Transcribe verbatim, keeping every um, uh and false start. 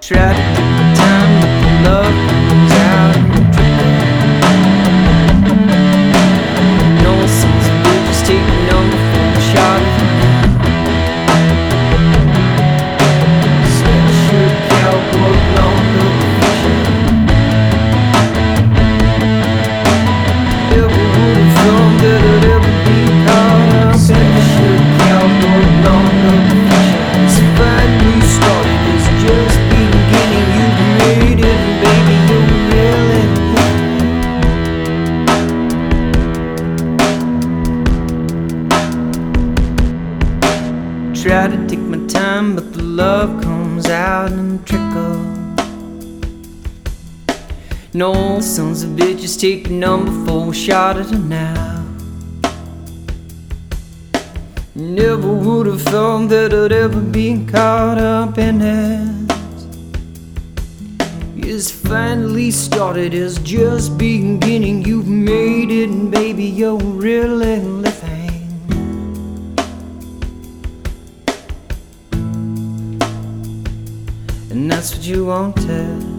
Try to take my time, but the love comes out and trickle. No sons of bitches taking number for a shot at me. Sweatshirt, cowboy, long location. Never would have thought that I'd ever be caught up. Sweatshirt, cowboy, long location. It's finally started, it's just beginning. You made it, baby, you're really try to take my time, but the love comes out and trickle. No sons of bitches take a number for a shot at her now. Never would have thought that I'd ever be caught up in it. It's finally started, it's just beginning. You've made it, and baby, you're really living. And that's what you wanted.